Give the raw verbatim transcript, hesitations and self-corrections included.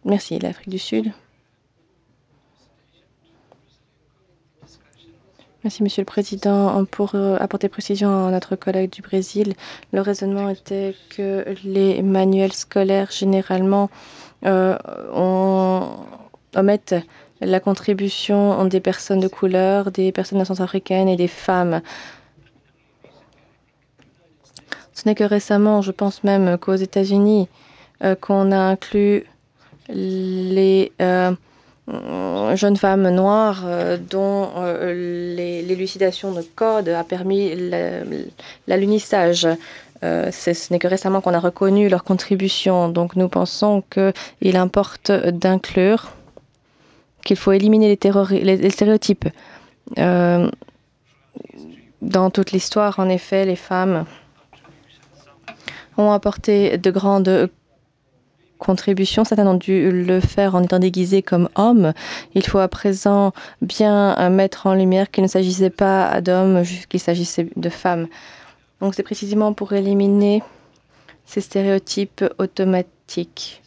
Merci, l'Afrique du Sud. Merci, Monsieur le Président. Pour euh, apporter précision à notre collègue du Brésil, le raisonnement était que les manuels scolaires, généralement, euh, on omettent la contribution des personnes de couleur, des personnes centrafricaines et des femmes. Ce n'est que récemment, je pense même qu'aux États-Unis, euh, qu'on a inclus les euh, jeunes femmes noires euh, dont euh, les- l'élucidation de code a permis la- l'alunissage. Euh, c'est- ce n'est que récemment qu'on a reconnu leur contribution. Donc nous pensons qu'il importe d'inclure, qu'il faut éliminer les, théori- les- les stéréotypes. Euh, dans toute l'histoire, en effet, les femmes ont apporté de grandes contributions. Certains ont dû le faire en étant déguisés comme hommes. Il faut à présent bien euh, mettre en lumière qu'il ne s'agissait pas d'hommes, juste qu'il s'agissait de femmes. Donc c'est précisément pour éliminer ces stéréotypes automatiques.